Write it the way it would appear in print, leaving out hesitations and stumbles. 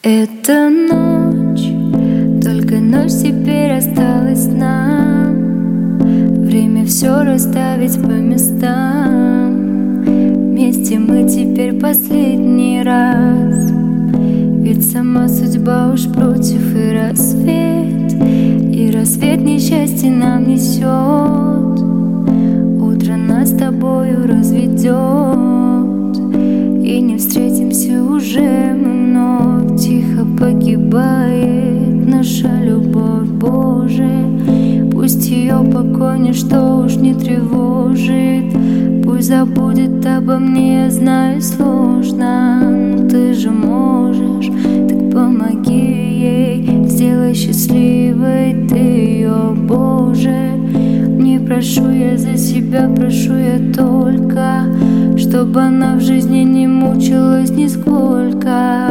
Это ночь, только ночь теперь осталась нам. Время все расставить по местам. Вместе мы теперь последний раз. Ведь сама судьба уж против, и рассвет несчастья нам несет. Утро нас с тобою разведет, и не встретимся уже мы вновь. Тихо погибает наша любовь, Боже. Пусть ее покой ничто уж не тревожит. Пусть забудет обо мне, я знаю, сложно, но ты же можешь, так помоги ей. Сделай счастливой ты ее, Боже. Не прошу я за себя, прошу я только, чтобы она в жизни не мучилась нисколько.